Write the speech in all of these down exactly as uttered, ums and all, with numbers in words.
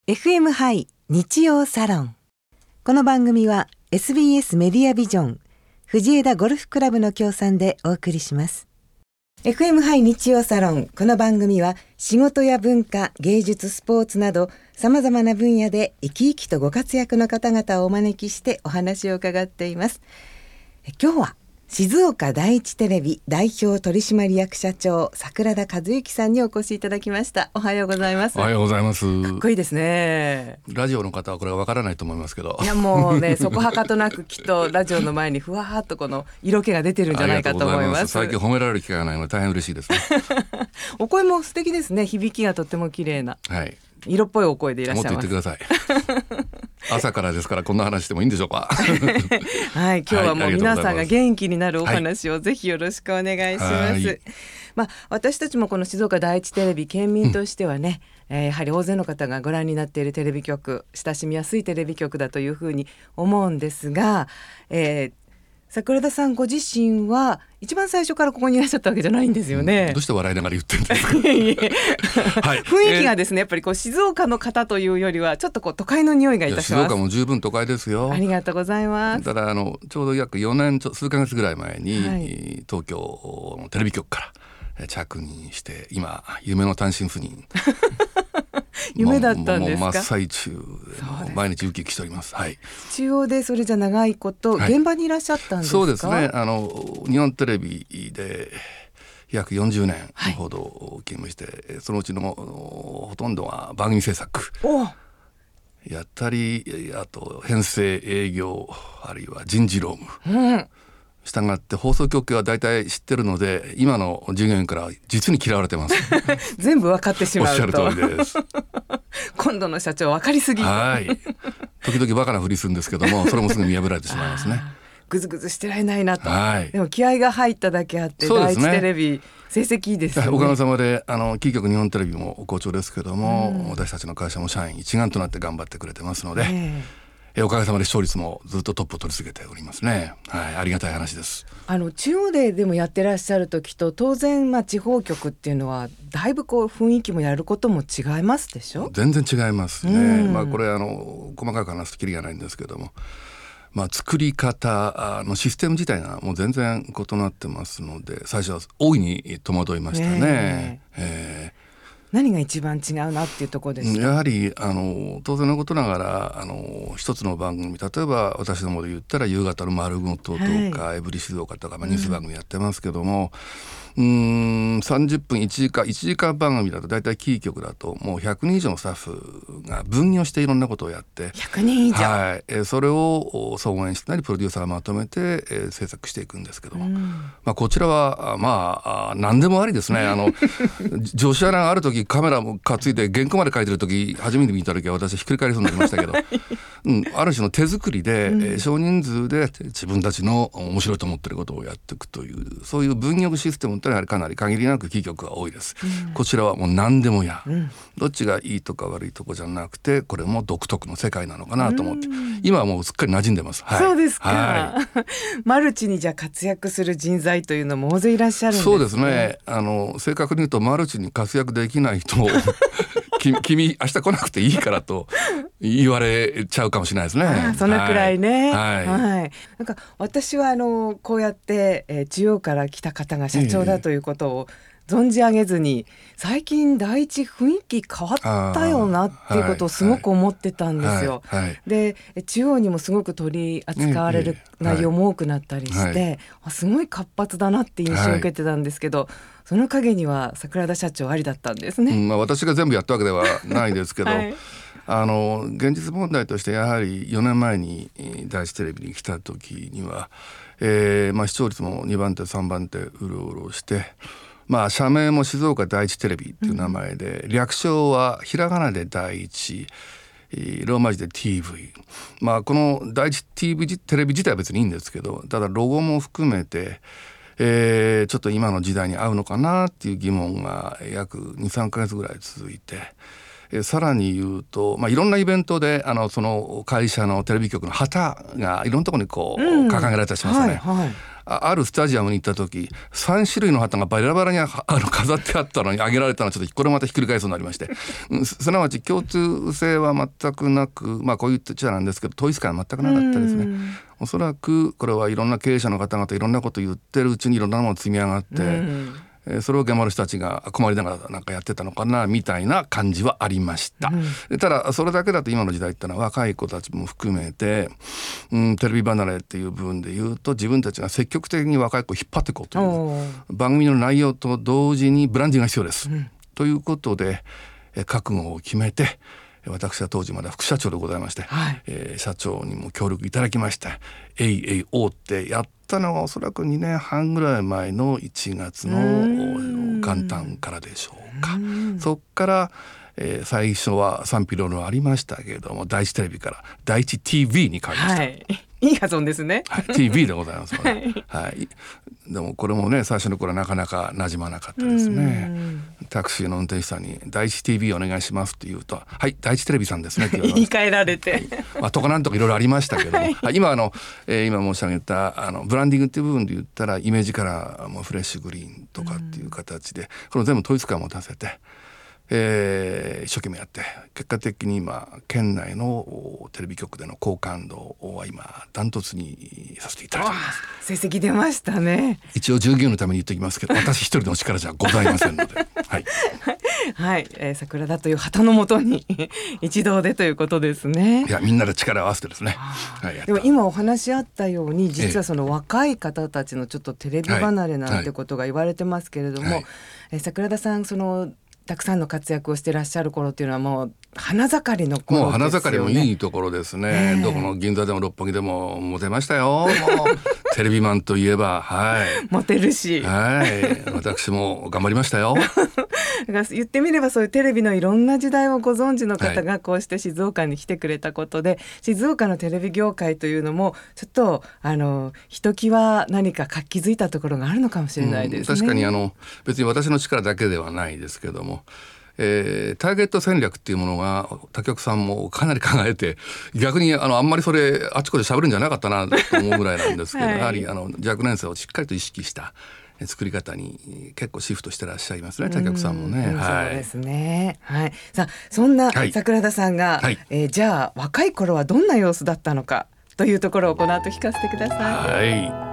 エフエム ハイ日曜サロン。この番組は エスビーエス メディアビジョン藤枝ゴルフクラブの協賛でお送りします。 エフエム ハイ日曜サロン。この番組は仕事や文化、芸術、スポーツなどさまざまな分野で生き生きとご活躍の方々をお招きしてお話を伺っています。今日は静岡第一テレビ代表取締役社長桜田和之さんにお越しいただきました。おはようございます。 おはようございます。 かっこいいですね。 ラジオの方はこれはわからないと思いますけど、 いやもうねそこはかとなくきっとラジオの前にふわーっとこの色気が出てるんじゃないかと思います。 ます最近褒められる機会がないので大変嬉しいですねお声も素敵ですね。響きがとっても綺麗な、 はい、 色っぽいお声でいらっしゃいます。 もっと言ってください朝からですからこんな話してもいいんでしょうかはい、今日はもう皆さんが元気になるお話をぜひよろしくお願いします、はい。まあ、私たちもこの静岡第一テレビ県民としてはね、うんえー、やはり大勢の方がご覧になっているテレビ局、親しみやすいテレビ局だというふうに思うんですが、えー桜田さんご自身は一番最初からここにいらっしゃったわけじゃないんですよね、 うん、どうして笑いながら言ってるんですかはい、雰囲気がですね、やっぱりこう静岡の方というよりはちょっとこう都会の匂いがいたします。 静岡も十分都会ですよ。 ありがとうございます。 ただあのちょうど約よねんちょ数ヶ月ぐらい前に、 はい、 東京のテレビ局から着任して今夢の単身赴任夢だったんですか。 もう真っ最中で毎日ウキウキしております、はい、 中央でそれじゃ長いこと、はい、現場にいらっしゃったんですか。 そうですね、あの日本テレビで約よんじゅうねんほど勤務して、はい、そのうちのほとんどは番組制作やったり、あと編成、営業、あるいは人事労務、うんしたがって放送局は大体知ってるので今の従業員から実に嫌われてます全部分かってしまうと。 おっしゃる通りです今度の社長分かりすぎ。 はい時々バカなふりするんですけどもそれもすぐ見破られてしまいますねぐずぐずしてられないなと、 はい、 でも気合が入っただけあって、ね、第一テレビ成績いいですよね。 おかげさまであのキー局日本テレビも好調ですけども、うん、私たちの会社も社員一丸となって頑張ってくれてますので、えーえおかげさまで視聴率もずっとトップを取り続けておりますね、はい、ありがたい話です。 あの中央ででもやってらっしゃる時と当然、まあ、地方局っていうのはだいぶこう雰囲気もやることも違いますでしょ。 全然違いますね、うんまあ、これあの細かく話すときりがないんですけども、まあ、作り方のシステム自体がもう全然異なってますので最初は大いに戸惑いましたね、えーえー何が一番違うなっていうところですか。 やはりあの当然のことながらあの一つの番組、例えば私どもで言ったら夕方の丸ごととか、はい、エブリ静岡とか、まあ、ニュース番組やってますけども、うん、うーんさんじゅっぷんいちじかんいちじかん番組だとだいたいキー局だともうひゃくにん以上のスタッフが分業していろんなことをやってひゃくにん以上、 はい、えそれを総合演出なりプロデューサーがまとめて、えー、制作していくんですけども、うんまあ、こちらはまあ何でもありですね。あの女子アナがある時カメラも担いで原稿まで書いてる時初めて見た時は私はひっくり返りそうになりましたけど、うん、ある種の手作りで、うんえー、少人数で自分たちの面白いと思ってることをやっていくというそういう分業システムというのはかなり限りなくキー局が多いです、うん、こちらはもう何でもや、うん、どっちがいいとか悪いとかじゃなくてこれも独特の世界なのかなと思って、うん、今はもうすっかり馴染んでます、はい、 そうですか、 はい、 マルチにじゃ活躍する人材というのも大勢いらっしゃるんですね。 そうですね、あの正確に言うとマルチに活躍できないと君明日来なくていいからと言われちゃうかもしれないですね。 あそのくらいね、 はいはいはい、なんか私はあのこうやって、えー、中央から来た方が社長だということを存じ上げずに、最近第一雰囲気変わったよなっていうことをすごく思ってたんですよ、 はいはいはい、 で中央にもすごく取り扱われる内容も多くなったりして、はい、すごい活発だなって印象を受けてたんですけど、はい、その陰には桜田社長ありだったんですね、 うんまあ、私が全部やったわけではないですけど、はいあの現実問題としてやはりよねんまえに第一テレビに来た時には、えーまあ、視聴率もにばんてさんばんてうろうろして、まあ、社名も静岡第一テレビっていう名前で、うん、略称はひらがなで第一ローマ字で ティーブイ、まあ、この第一 ティーブイ テレビ自体は別にいいんですけど、ただロゴも含めてえー、ちょっと今の時代に合うのかなっていう疑問が約 にさんかげつぐらい続いて、えー、さらに言うと、まあ、いろんなイベントであのその会社のテレビ局の旗がいろんなところにこう、うん、掲げられたりしますよね、はいはい、 あ, あるスタジアムに行った時さん種類の旗がバラバラにあの飾ってあったのに上げられたのはちょっとこれまたひっくり返そうになりましてすなわち共通性は全くなく、まあこういう言っちゃなんですけど統一感は全くなかったですね。おそらくこれはいろんな経営者の方々いろんなこと言ってるうちにいろんなもの積み上がって、それを現場の人たちが困りながらなんかやってたのかなみたいな感じはありました、うん、ただそれだけだと今の時代ってのは若い子たちも含めて、うん、テレビ離れっていう部分で言うと自分たちが積極的に若い子を引っ張っていこうという番組の内容と同時にブランディングが必要です、うん、ということで覚悟を決めて私は当時まだ副社長でございまして、はい、えー、社長にも協力いただきましてえいえいおーってやったのがおそらくにねんはんぐらい前のいちがつの元旦からでしょうか。そっから、えー、最初は賛否両論ありましたけれども第一テレビから第一 ティーブイ に変わりました、はい、 いい発音ですね、 はい、ティーブイ でございます、はいはい、でもこれもね最初の頃はなかなか馴染まなかったですね。タクシーの運転手さんに第一 ティーブイ お願いしますって言うとはい第一テレビさんですねって言われ言い換えられて、はい、 まあ、とかなんとかいろいろありましたけども、はい、今あの、えー、今申し上げたあのブランディングっていう部分で言ったらイメージカラーもフレッシュグリーンとかっていう形でこれ全部統一感を持たせてえー、一生懸命やって結果的に今県内のテレビ局での好感度は今ダントツにさせていただいています。 成績出ましたね。 一応従業員のために言っておきますけど私一人の力じゃございませんのではい、 はい、えー、桜田という旗のもとに一同でということですね。 いやみんなで力を合わせてですね、はい、 でも今お話あったように実はその若い方たちのちょっとテレビ離れなんてことが言われてますけれども、はいはい、えー、桜田さんそのたくさんの活躍をしてらっしゃる頃っていうのはもう花盛りの頃ですよね。 もう花盛りもいいところですね、えー、どこの銀座でも六本木でもモテましたよ。もうテレビマンといえば、はい、 モテるし、 はい、私も頑張りましたよ。 だから言ってみればそういうテレビのいろんな時代をご存知の方がこうして静岡に来てくれたことで、はい、静岡のテレビ業界というのもちょっとあのひときわ何か活気づいたところがあるのかもしれないですね、うん、 確かにあの別に私の力だけではないですけども、えー、ターゲット戦略っていうものが他局さんもかなり考えて逆にあのあんまりそれあちこち喋るんじゃなかったなと思うぐらいなんですけど、はい、やはりあの若年層をしっかりと意識した作り方に結構シフトしてらっしゃいますね、他局さんもね、 うん、 はい、 そうですね、はい、さあそんな桜田さんが、はい、えー、じゃあ若い頃はどんな様子だったのかというところをこの後聞かせてください。 はい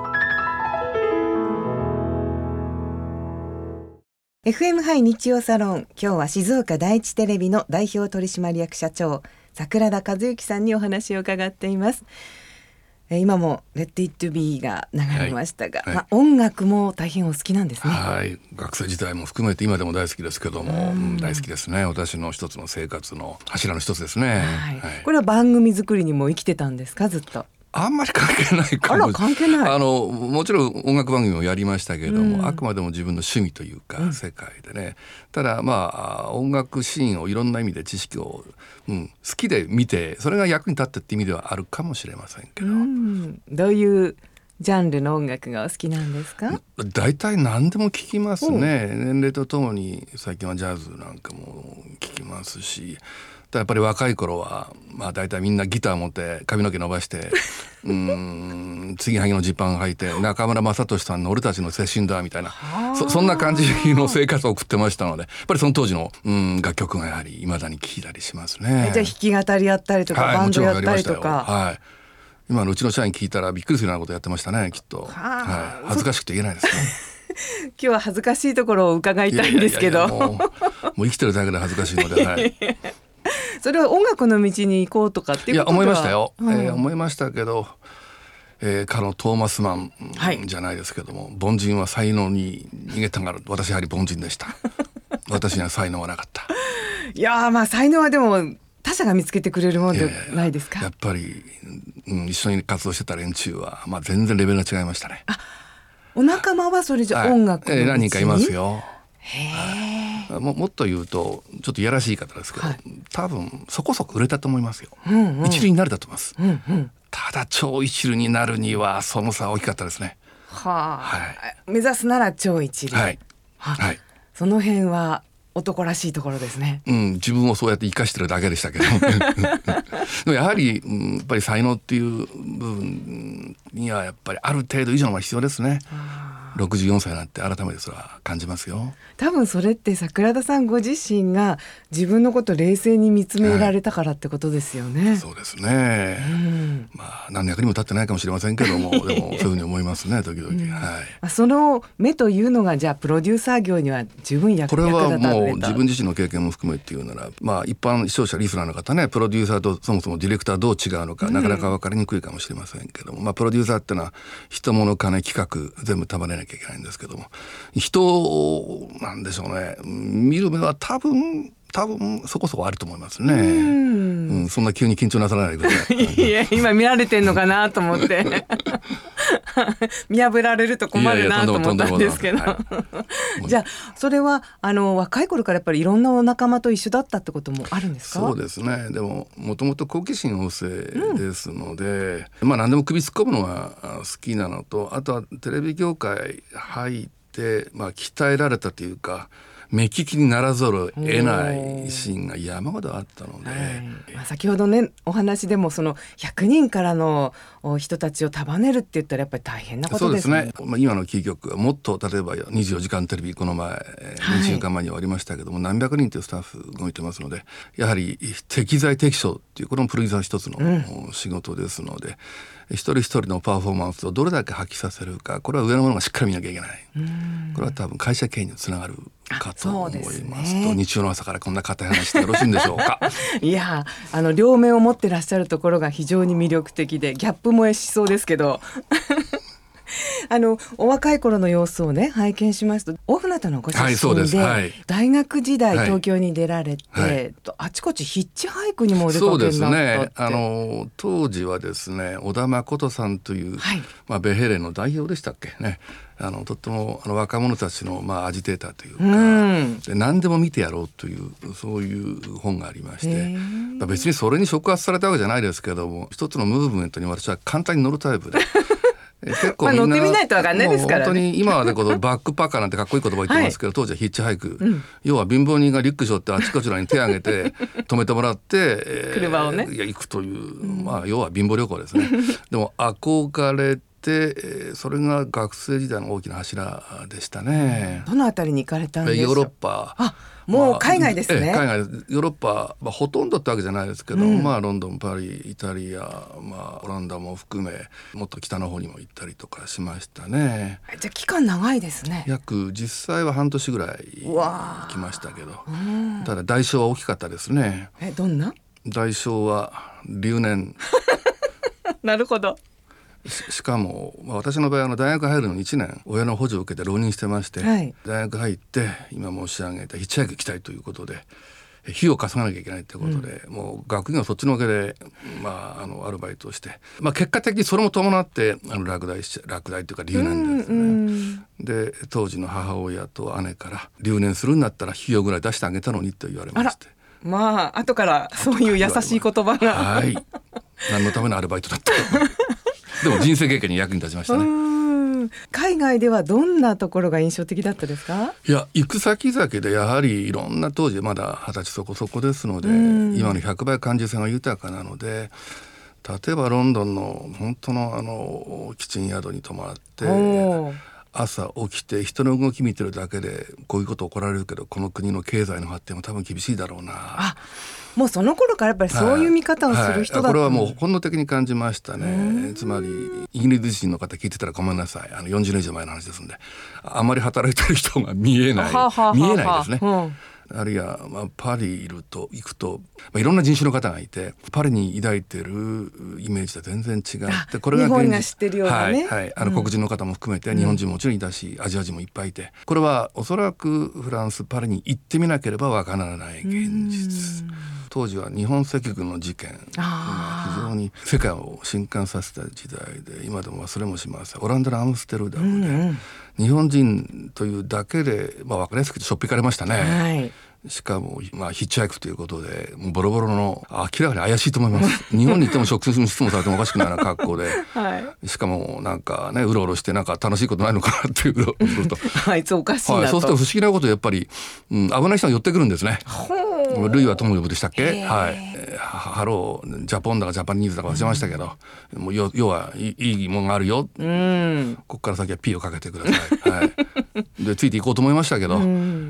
エフエム ハイ日曜サロン、今日は静岡第一テレビの代表取締役社長桜田和之さんにお話を伺っています。え今もレッドイットビーが流れましたが、はいはい、まあ、音楽も大変お好きなんですね。 はい、学生時代も含めて今でも大好きですけども、うん、大好きですね。私の一つの生活の柱の一つですね、はいはい、これは番組作りにも生きてたんですか、ずっと。 あんまり関係ないかも。 あら、関係ない。 あのもちろん音楽番組もやりましたけれども、うん、あくまでも自分の趣味というか、うん、世界でね。ただまあ音楽シーンをいろんな意味で知識を、うん、好きで見てそれが役に立ってって意味ではあるかもしれませんけど、うん、 どういうジャンルの音楽がお好きなんですか？ 大体何でも聞きますね。年齢とともに最近はジャズなんかも聞きますし、やっぱり若い頃は、まあ、大体みんなギター持って髪の毛伸ばしてうーん継ぎはぎのジーパン履いて中村雅俊さんの俺たちの青春だみたいな そ, そんな感じの生活を送ってましたので、やっぱりその当時のうん楽曲がやはり未だに聴いたりしますね。 じゃあ弾き語りやったりとか、はい、バンドやったりとか、 はい、今のうちの社員聞いたらびっくりするようなことやってましたね、きっと。はい、恥ずかしくて言えないですね。 今日は恥ずかしいところを伺いたいんですけど、 もう、もう生きてるだけで恥ずかしいので、はい、 それは音楽の道に行こうとかっていうことは。いや思いましたよ、うん、えー、思いましたけど、えー、かのトーマスマンじゃないですけども、はい、凡人は才能に逃げたがる。私やはり凡人でした。私には才能はなかった。 いやまあ才能はでも他者が見つけてくれるものではないですか。 や, やっぱり、うん、一緒に活動してた連中は、まあ、全然レベルが違いましたね。 あ、お仲間はそれじゃ音楽の道に、 はい、えー、何人かいますよ。 へー、も, もっと言うとちょっといやらしい言い方ですけど、はい、多分そこそこ売れたと思いますよ、うんうん、一流になれたと思います、うんうん、ただ超一流になるにはその差は大きかったですね。 はあ、はい、目指すなら超一流、 はいはい、 その辺は男らしいところですね。 うん、自分をそうやって生かしてるだけでしたけどでもやはり、うん、やっぱり才能っていう部分にはやっぱりある程度以上は必要ですね。ろくじゅうよんさいになって改めてそれは感じますよ。 多分それって桜田さんご自身が自分のことを冷静に見つめられたからってことですよね。 はい、そうですね、うん、まあ何の役にも立ってないかもしれませんけどもでもそういうふうに思いますね時々、うんはい、 その目というのがじゃあプロデューサー業には十分役立たれた。 これはもう自分自身の経験も含めて言うなら、まあ、一般視聴者リスナーの方ねプロデューサーとそもそもディレクターどう違うのか、うん、なかなか分かりにくいかもしれませんけども、まあ、プロデューサーってのは人物金企画全部束ねなきゃいけないんですけども人なんでしょうね見る目は多分多分そこそこあると思いますね。うん、うん、そんな急に緊張なさらないでくださいいや今見られてんのかなと思って見破られると困るなと思ったんですけどじゃあそれはあの若い頃からやっぱりいろんなお仲間と一緒だったってこともあるんですか？ そうですね。でももともと好奇心旺盛ですので、うん、まあ何でも首突っ込むのが好きなのとあとはテレビ業界入って、まあ、鍛えられたというか目利きにならざるを得ないシーンが山ほどあったので、 はいまあ、先ほどねお話でもそのひゃくにんからの人たちを束ねるって言ったらやっぱり大変なことですね。 そうですね、まあ、今のキー局はもっと例えばにじゅうよじかんテレビこの前、はい、にしゅうかんまえにはありましたけども何百人というスタッフ動いてますのでやはり適材適所っていうこれもプロデューサー一つの仕事ですので、うん一人一人のパフォーマンスをどれだけ発揮させるかこれは上の者がしっかり見なきゃいけない。これは多分会社経営につながるかと思いますと、ね、日曜の朝からこんな硬い話してよろしいんでしょうかいやあの両面を持ってらっしゃるところが非常に魅力的でギャップ萌えしそうですけどあのお若い頃の様子をね拝見しますと大船渡のご出身 で,、はいそうですはい、大学時代東京に出られて、はいはい、あちこちヒッチハイクにもお出かけになったって。そうですねあの当時はですね小田誠さんという、はいまあ、ベヘレの代表でしたっけねあのとってもあの若者たちの、まあ、アジテーターというか、うん、で何でも見てやろうというそういう本がありまして、まあ、別にそれに触発されたわけじゃないですけども一つのムーブメントに私は簡単に乗るタイプで結構みんな、まあ、乗ってみないと分かんないですからね。本当に今はねこのバックパッカーなんてかっこいい言葉言ってますけど、はい、当時はヒッチハイク、うん、要は貧乏人がリュック背負ってあちこちらに手を挙げて止めてもらって、えー、 車をねいや行くという、まあ、要は貧乏旅行ですねでも憧れてそれが学生時代の大きな柱でしたね。 どのあたりに行かれたんですか？ ヨーロッパあもう海外ですね、 まあ、海外ヨーロッパ、まあ、ほとんどってわけじゃないですけど、うんまあ、ロンドンパリイタリア、まあ、オランダも含めもっと北の方にも行ったりとかしましたね。 じゃあ期間長いですね。 約実際は半年ぐらい行きましたけどただ代償は大きかったですね。 えどんな？ 代償は留年なるほど。 し, しかも、まあ、私の場合は大学入るのにいちねん親の補助を受けて浪人してまして、はい、大学入って今申し上げたヒッチハイク行きたいということで費用を稼がなきゃいけないということで、うん、もう学業はそっちのけで、まあ、あのアルバイトをして、まあ、結果的にそれも伴ってあの落第し落第というか留年ですね、うんうん、で当時の母親と姉から留年するんだったら費用ぐらい出してあげたのにと言われまして、 まあ後からそういう優しい言葉がはい何のためのアルバイトだったでも人生経験に役に立ちましたね。 うん海外ではどんなところが印象的だったですか？ いや行く先々でやはりいろんな当時まだはたちそこそこですので今のひゃくばい感受性が豊かなので例えばロンドンの本当のあのキッチン宿に泊まって朝起きて人の動き見てるだけでこういうこと起こられるけどこの国の経済の発展も多分厳しいだろうな。 あもうその頃からやっぱりそういう見方をする人だった、はいはい、これはもう本能的に感じましたね。つまりイギリス人の方聞いてたらごめんなさいあのよんじゅうねん以上前の話ですんであまり働いてる人が見えないはははは見えないですね、うんあるいは、まあ、パリいると行くと、まあ、いろんな人種の方がいてパリに抱いてるイメージと全然違ってこれが日本が知ってるようなね、 はいはい、あの黒人の方も含めて、うん、日本人ももちろんいたしアジア人もいっぱいいてこれはおそらくフランスパリに行ってみなければわからない現実。当時は日本赤軍の事件が非常に世界を震撼させた時代で今でも忘れもしません。オランダのアムステルダムで、うんうん、日本人というだけで、まあ、分かりやすくてしょっぴかれましたね、はい、 しかも、まあ、ヒッチハイクということでもうボロボロの明らかに怪しいと思います日本に行っても職務質問されてもおかしくないような格好で、はい、しかもなんかねうろうろしてなんか楽しいことないのかなっていううろうろとあいつおかしいなと、はい、 そうすると不思議なことやっぱり、うん、危ない人が寄ってくるんですね。ルイは友呼ぶでしたっけ、はい、ハロージャポンだかジャパニーズだか忘れましたけど、うん、もう要はいいいものがあるよ、うん、ここから先は P をかけてください、はい、でついていこうと思いましたけど、うん、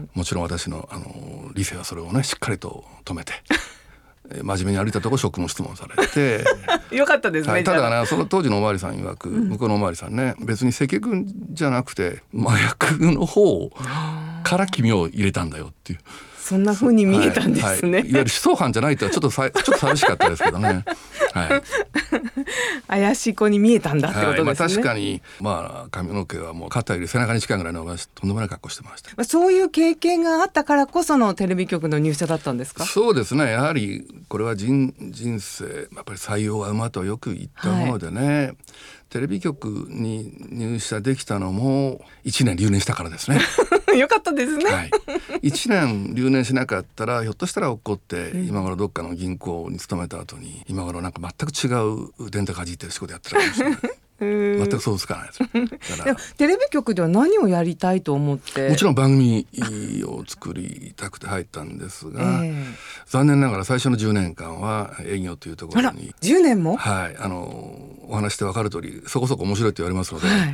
もちろん私の、あの理性はそれをねしっかりと止めて真面目に歩いたところ職務質問されてよかったですね、はい、 ただねその当時のおまわりさん曰く、うん、向こうのおまわりさんね別に赤軍じゃなくて麻薬の方から君を入れたんだよっていうそんな風に見えたんですね、 はいはい、いわゆる首相犯じゃないとはちょっとさちょっと寂しかったですけどね、はい、 怪しい子に見えたんだってことですね、はいまあ、 確かに、まあ、髪の毛はもう肩より背中に近いぐらいのとんでもない格好してました。 そういう経験があったからこそのテレビ局の入社だったんですか？ そうですねやはりこれは 人, 人生やっぱり採用は馬とよく言ったものでね、はい、テレビ局に入社できたのもいちねん留年したからですねよかったですね、 はい、いちねん留年しなかったらひょっとしたら落っこって今頃どっかの銀行に勤めた後に今頃なんか全く違う電卓かじってる仕事やってるかもしれない全く想像つかないですだからテレビ局では何をやりたいと思って？ もちろん番組を作りたくて入ったんですが、えー、残念ながら最初のじゅうねんかんは営業というところにじゅうねんも、 はい、あのお話して分かる通りそこそこ面白いって言われますので、はい、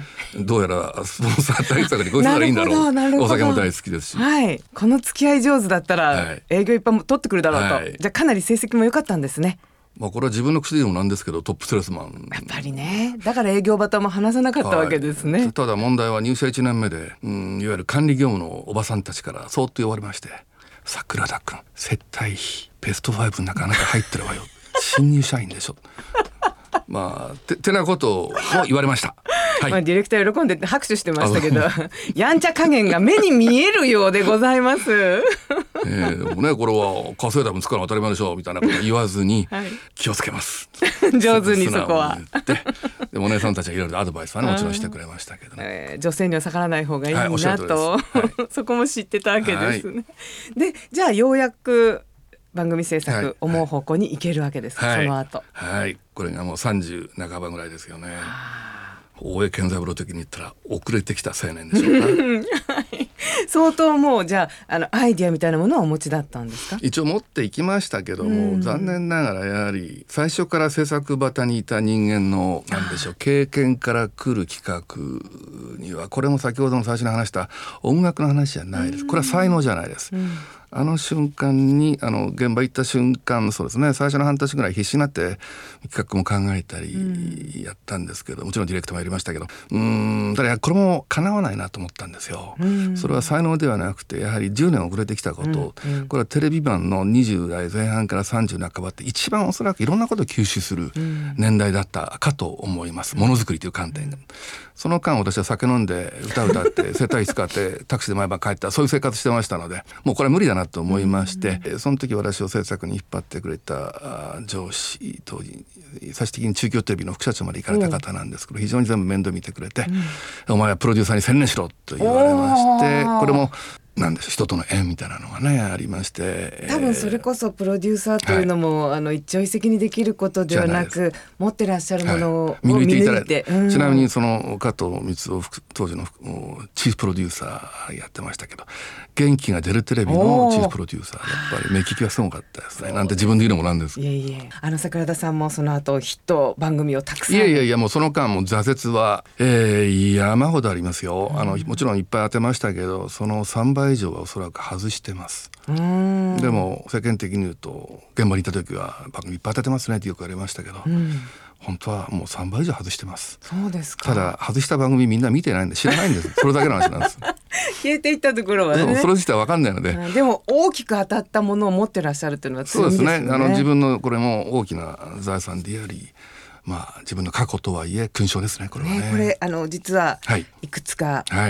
どうやらスポンサー対策にこいつならいいんだろうお酒も大好きですし、 はい、この付き合い上手だったら営業いっぱい取ってくるだろうと、はい、じゃあかなり成績も良かったんですね。 まあ、これは自分の口でもなんですけどトップセールスマンやっぱりねだから営業バトンも離さなかったわけですね、 はい、ただ問題は入社いちねんめで、うん、いわゆる管理業務のおばさんたちからそーっと言われまして桜田君接待費ベストごの中あなた入ってるわよ新入社員でしょまあて、てなことを言われましたはいまあ、ディレクター喜んで拍手してましたけどやんちゃ加減が目に見えるようでございますえー、でもねこれは稼いだ分使うの当たり前でしょみたいなこと言わずに、はい、気をつけます上手にそこはでもお姉さんたちはいろいろアドバイスは、ね、もちろんしてくれましたけどね、 えー、女性には逆らわない方がいいな、はい、と、はい、そこも知ってたわけですね、はい、でじゃあようやく番組制作、はい、思う方向に行けるわけです、はい、その後はい、これがもうさんじゅう半ばぐらいですよね。大江健三郎的に言ったら遅れてきた青年でしょうか、はい、 相当もうじゃあ、あのアイディアみたいなものはお持ちだったんですか？ 一応持っていきましたけども、残念ながらやはり最初から制作端にいた人間のなんでしょう経験から来る企画にはこれも先ほどの最初に話した音楽の話じゃないです。これは才能じゃないです、うん、あの瞬間にあの現場行った瞬間そうですね最初の半年ぐらい必死になって企画も考えたりやったんですけど、もちろんディレクトもやりましたけどうーんただこれも叶わないなと思ったんですよ。それは才能ではなくてやはりじゅうねん遅れてきたこと、うんうん、これはテレビ版のにじゅう代前半からさんじゅう半ばって一番おそらくいろんなことを吸収する年代だったかと思います。ものづくりという観点で、うん、その間私は酒飲んで歌歌って接待費使ってタクシーで毎晩帰ったそういう生活してましたのでもうこれは無理だなと思いまして、うん、その時私を制作に引っ張ってくれた上司当時最終的に中京テレビの副社長まで行かれた方なんですけど、非常に全部面倒見てくれて、うん、お前はプロデューサーに専念しろと言われまして、これもなんでしょう人との縁みたいなのがねありまして、 多分それこそプロデューサーというのも、はい、あの一朝一夕にできることではなく持ってらっしゃるものを見抜いていただいて、 うん、ちなみにその加藤光夫当時のチーフプロデューサーやってましたけど元気が出るテレビのチーフプロデューサーやっぱり目利きはすごかったですねなんて自分で言うのもなんですけど、 いえいえあの桜田さんもその後ヒット番組をたくさんいやいやいやもうその間も挫折は、えー、山ほどありますよ、うん、あのもちろんいっぱい当てましたけどそのさんばい以上はおそらく外してます。うーんでも世間的に言うと現場にいた時は番組いっぱい当ててますねってよく言われましたけど、うん、本当はもうさんばい以上外してます。 そうですか。 ただ外した番組みんな見てないんで知らないんですそれだけの話なんです消えていったところはねそれ自体分かんないので、 うん、でも大きく当たったものを持ってらっしゃるっていうのは強いですね。 そうですねあの自分のこれも大きな財産でありまあ自分の過去とはいえ勲章ですねこれはね。 ねこれあの実はいくつか、はい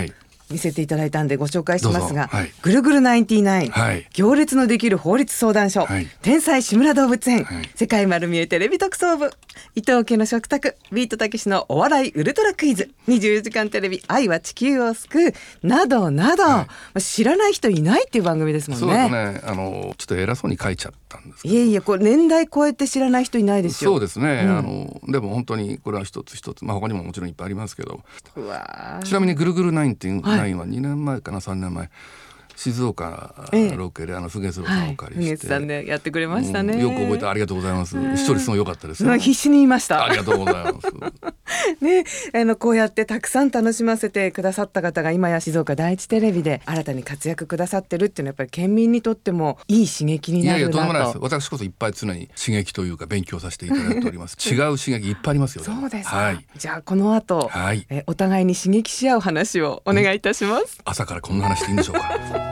見せていただいたんでご紹介しますが、 はい、 ぐるぐるナインティナイン、 はい、 行列のできる法律相談所、はい、天才志村動物園、はい、世界丸見えテレビ特捜部、伊藤家の食卓、ビートたけしのお笑いウルトラクイズ、にじゅうよじかんテレビ愛は地球を救うなどなど、はい、知らない人いないっていう番組ですもんね。 そうですね、あのちょっと偉そうに書いちゃったんですけど、 いえいえ、これ年代超えて知らない人いないですよ。 そうですね、 うん、 あのでも本当にこれは一つ一つ、まあ、他にももちろんいっぱいありますけど、 うわちなみにぐるぐるナインティナインはにねんまえかな、さんねんまえ静岡ロケであのフゲスロさんをお借りして、 はい、フゲスさんでやってくれましたね。 よく覚えてありがとうございます。視聴率も良かったですよ。 必死に言いました。 ありがとうございますね、あのこうやってたくさん楽しませてくださった方が今や静岡第一テレビで新たに活躍くださってるっていうのはやっぱり県民にとってもいい刺激になるなと。 いやいや、とんでもないです。私こそいっぱい常に刺激というか勉強させていただいております違う刺激いっぱいありますよ。 そうですか、 はい、 じゃあこの後、はい、えお互いに刺激し合う話をお願いいたします、 うん、朝からこんな話でいいんでしょうか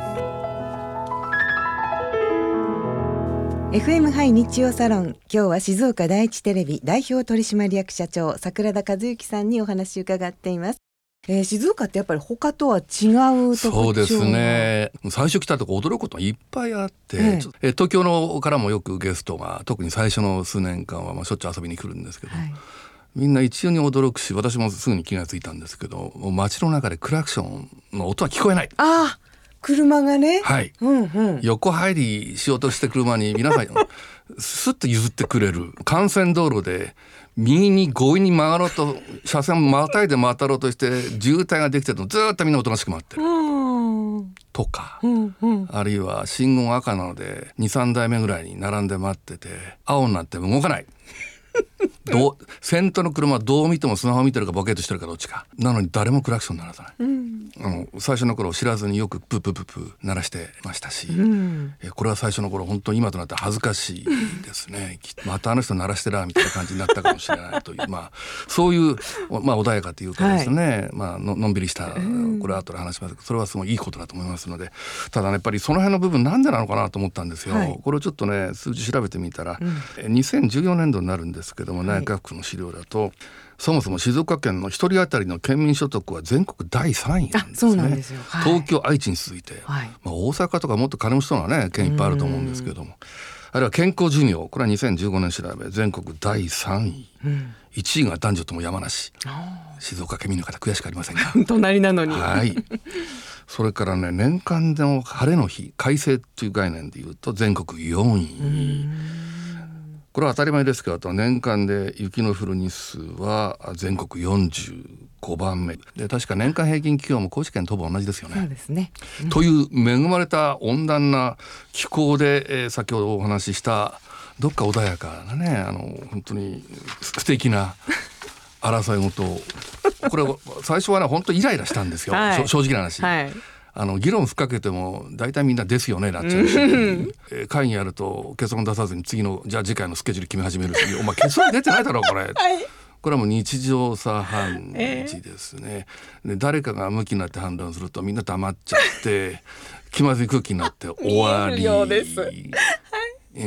エフエム ハイ日曜サロン、今日は静岡第一テレビ代表取締役社長桜田和之さんにお話を伺っています。えー、静岡ってやっぱり他とは違う特徴。 そうですね、最初来たとこ驚くことがいっぱいあって、ええ、東京のからもよくゲストが特に最初の数年間はまあしょっちゅう遊びに来るんですけど、はい、みんな一様に驚くし、私もすぐに気がついたんですけど、もう街の中でクラクションの音は聞こえない。 ああ、車がね、 はい、うんうん、横入りしようとして車に皆さんスッと譲ってくれる。幹線道路で右に強引に曲がろうと車線をまたいで渡ろうとして渋滞ができてるのずっとみんなおとなしく待ってる、うん、とか、うんうん、あるいは信号赤なので に,さん 台目ぐらいに並んで待ってて青になっても動かないどう先頭の車はどう見てもスマホ見てるかボケッとしてるかどっちかなのに誰もクラクション鳴らさない、うん、あの最初の頃知らずによくプープープープー鳴らしてましたし、うん、えこれは最初の頃本当に今となっては恥ずかしいですねまたあの人鳴らしてらみたいな感じになったかもしれないというまあそういう、まあ、穏やかというかですね、はい、まあ、の, のんびりしたこれは後で話しますけどそれはすごいいいことだと思いますので、ただ、ね、やっぱりその辺の部分なんでなのかなと思ったんですよ、はい、これをちょっとね数字調べてみたら、うん、にせんじゅうよねんどになるんですけども、内閣府の資料だと、はい、そもそも静岡県の一人当たりの県民所得は全国だいさんいなんですね。そうなんですよ、はい、東京愛知に続いて、はい、まあ、大阪とかもっと金持ちそうなね県いっぱいあると思うんですけども、あるいは健康寿命、これはにせんじゅうごねん調べ全国だいさんい、うん、いちいが男女とも山梨。静岡県民の方悔しくありませんか隣なのに、 はい、それからね、年間の晴れの日快晴という概念でいうと全国よんい。これは当たり前ですけど、年間で雪の降る日数は全国よんじゅうごばんめで、確か年間平均気温も高知県とほぼ同じですよね。 そうですね、うん、 という恵まれた温暖な気候で、えー、先ほどお話ししたどっか穏やかなね、あの本当に素敵な争い事をこれ最初はね本当イライラしたんですよ、はい、正直な話、はい、あの議論ふっかけても大体みんなですよねなっちゃうし、えー、会議やると結論出さずに次のじゃあ次回のスケジュール決め始めるし、お前結論出てないだろこれ、はい、これはもう日常茶飯事ですね、えー、で誰かが向きになって判断するとみんな黙っちゃって気まずい空気になって終わりです、はい、うん、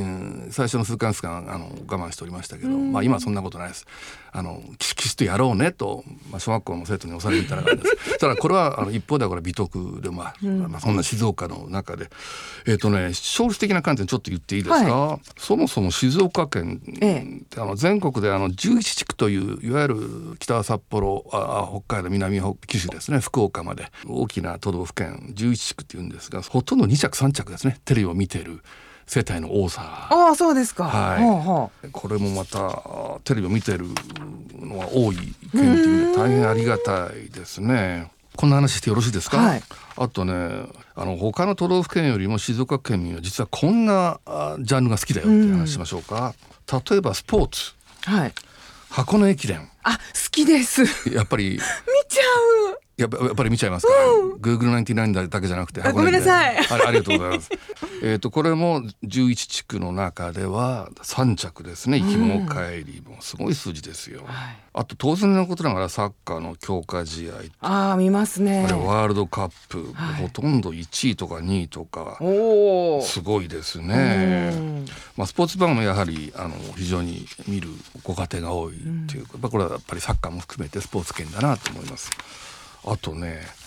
最初の数ヶ月間あの我慢しておりましたけど、まあ、今はそんなことないです。あのキスキスとやろうねと、まあ、小学校の生徒に押されていただいたんですただこれはあの一方ではこれ美徳で、まあうんまあ、そんな静岡の中で、えーとね、勝率的な観点ちょっと言っていいですか、はい、そもそも静岡県、ええ、あの全国であのじゅういちちくといういわゆる北は札幌、あ北海道、南は九州ですね、福岡まで大きな都道府県じゅういちちくっていうんですが、ほとんどにちゃくさんちゃくですね、テレビを見ている世帯の多さ。 ああ、そうですか、 はい、はあはあ、これもまたテレビを見てるのが多い県というので大変ありがたいですね。こんな話してよろしいですか、はい、あとね、あの他の都道府県よりも静岡県民は実はこんなジャンルが好きだよっていう話しましょうか、うん、例えばスポーツ、はい、箱根駅伝、 あ、好きです。 やっぱり見ちゃう、 やっぱ、やっぱり見ちゃいますか、うん、グーグルナインティナインだけじゃなくて、 ごめんなさい、 あ, ありがとうございますえとこれもじゅういちちくの中ではさんちゃくですね。行きも帰りもすごい数字ですよ、うん、あと当然のことながらサッカーの強化試合、 あ、見ますね。 あれワールドカップ、はい、ほとんどいちいとかにいとかすごいですね、まあ、スポーツ番組もやはりあの非常に見るご家庭が多いというか、うん、これはやっぱりサッカーも含めてスポーツ圏だなと思います。あとね、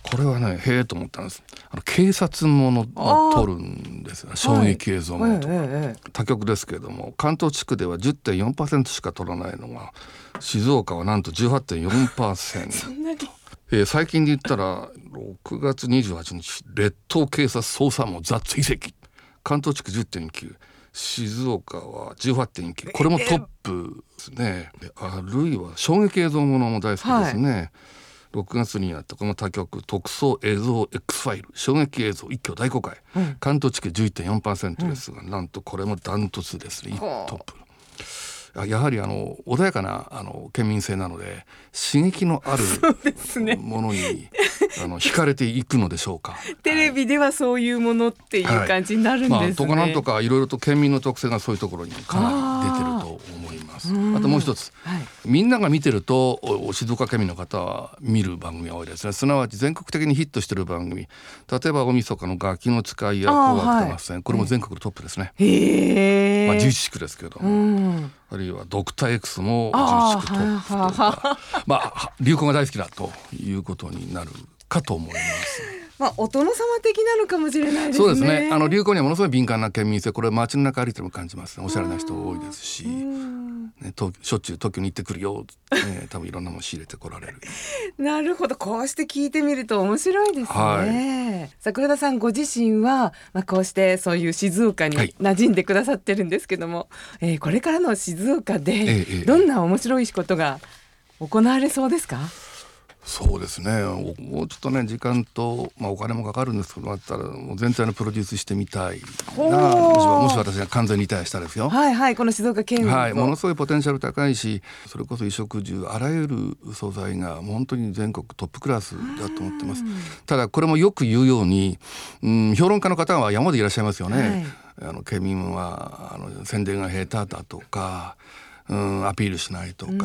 これはねへえと思ったんです。あの警察ものを撮るんですよ、衝撃映像ものとか、はいええ、他局ですけれども関東地区では じゅってんよんパーセント しか撮らないのが静岡はなんと じゅうはちてんよんパーセント そんなに、えー、最近で言ったらろくがつにじゅうはちにち列島警察捜査網ザ追跡関東地区 じゅってんきゅう静岡は じゅうはちてんきゅう これもトップですね。あるいは衝撃映像ものも大好きですね、はい、ろくがつにやったこの他局特捜映像 X ファイル衝撃映像一挙大公開、うん、関東地区 じゅういってんよんパーセント ですが、うん、なんとこれもダントツですね、トップ。やはりあの穏やかなあの県民性なので刺激のあるものに、ね、あの惹かれていくのでしょうか。 テレビではそういうものっていう感じになるんですね、はいまあ、 とかなんとかいろいろと県民の特性がそういうところにかなり出てると思います。 あ, あともう一つ、はい、みんなが見てると静岡県民の方は見る番組が多いですね。すなわち全国的にヒットしてる番組、例えば大晦日のガキの使いや紅白歌合戦、はい、これも全国のトップですね。へー、まあ、じゅういち地区ですけども、うんあるいはドクター X もじゅういち地区トップとか、まあ、流行が大好きだということになるかと思います。 まあ、お殿様的なのかもしれないですね。 そうですね、あの流行にはものすごい敏感な県民性、これ街の中歩いても感じますね。おしゃれな人多いですし、ね、としょっちゅう東京に行ってくるよ、ね、多分いろんなもの仕入れてこられるなるほど、こうして聞いてみると面白いですね、はい、桜田さんご自身は、まあ、こうしてそういう静岡に馴染んでくださってるんですけども、はいえー、これからの静岡でどんな面白いことが行われそうですか？ そうですね、もうちょっとね時間と、まあ、お金もかかるんですけど、だったらもう全体のプロデュースしてみたいな、もしもし私が完全にリタイアしたらですよ。 はいはい、この静岡県民、 はい、ものすごいポテンシャル高いし、それこそ衣食住あらゆる素材が本当に全国トップクラスだと思ってます。ただこれもよく言うように、うん、評論家の方は山ほどいらっしゃいますよね、はい、あの県民はあの宣伝が下手だとか、うん、アピールしないとか、うん、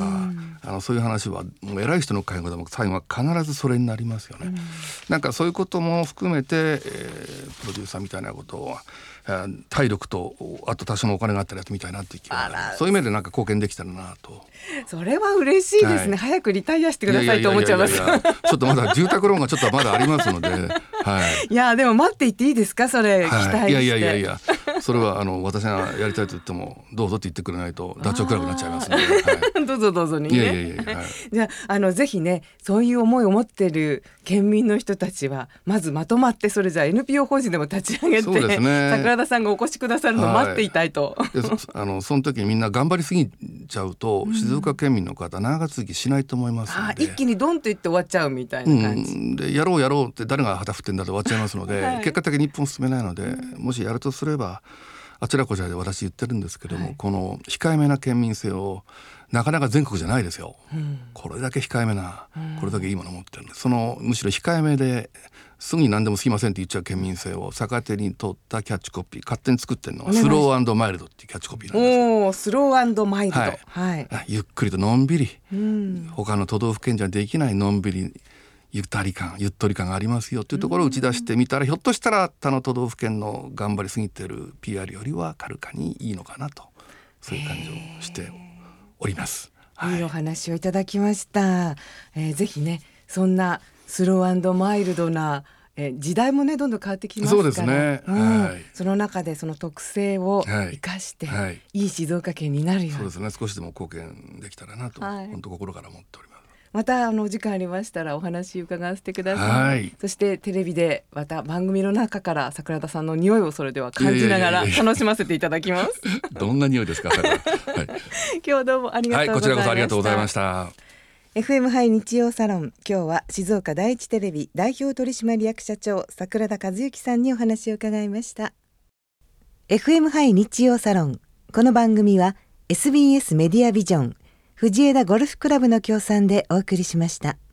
あのそういう話はもう偉い人の会合でも最後は必ずそれになりますよね、うん、なんかそういうことも含めて、えー、プロデューサーみたいなことを体力とあと多少のお金があったらやってみたいなっていう気が、そういう面でなんか貢献できたらなと。 それは嬉しいですね、はい、早くリタイアしてくださいと思っちゃいます。ちょっとまだ住宅ローンがちょっとまだありますので、はい、 いやでも待っていっていいですか、それ、はい、期待して。いやいやいやいやそれはあの私がやりたいと言ってもどうぞって言ってくれないとダチョウ倶楽部になっちゃいますので、はい、 どうぞどうぞにね。 いやいやいや、はい、 じゃあ、あのぜひねそういう思いを持ってる県民の人たちはまずまとまって、それじゃあ エヌピーオー 法人でも立ち上げて、そうですね、桜田さんがお越しくださるのを待っていたいと、 はい、で そ, あのその時にみんな頑張りすぎちゃうと、うん、静岡県民の方長続きしないと思いますので、 一気にドンと言って終わっちゃうみたいな感じ、 うん、でやろうやろうって誰が旗振ってんだと終わっちゃいますので、はい、結果的に一本進めないので、うん、もしやるとすればあちらこちらで私言ってるんですけども、はい、この控えめな県民性をなかなか全国じゃないですよ、うん、これだけ控えめな、うん、これだけいいものを持ってるんで、そのむしろ控えめですぐに何でもすいませんって言っちゃう県民性を逆手に取ったキャッチコピー勝手に作ってるのがスロー&マイルドっていうキャッチコピーなんです。 おー、スロー&マイルド、はいはい、ゆっくりとのんびり、うん、他の都道府県じゃできないのんびりゆったり感ゆっとり感がありますよというところを打ち出してみたら、ひょっとしたら他の都道府県の頑張りすぎてる ピーアール よりは軽かにいいのかなと、そういう感じをしております。 はい、いいお話をいただきました、えー、ぜひねそんなスロー&マイルドな、えー、時代もねどんどん変わってきますから、 そうですね、 うんはい、 その中でその特性を生かして、はいはい、いい静岡県になるように、 そうですね、少しでも貢献できたらなと、はい、本当心から思っております。 またあのお時間ありましたらお話伺わせてください、はい、そしてテレビでまた番組の中から桜田さんの匂いをそれでは感じながら楽しませていただきます。 どんな匂いですか、はい、 今日どうもありがとうございました、はい、こちらこそありがとうございました。 エフエム ハイ日曜サロン、今日は静岡第一テレビ代表取締役社長桜田和之さんにお話を伺いました。 エフエム ハイ日曜サロン、この番組は エスビーエス メディアビジョン藤枝ゴルフクラブの協賛でお送りしました。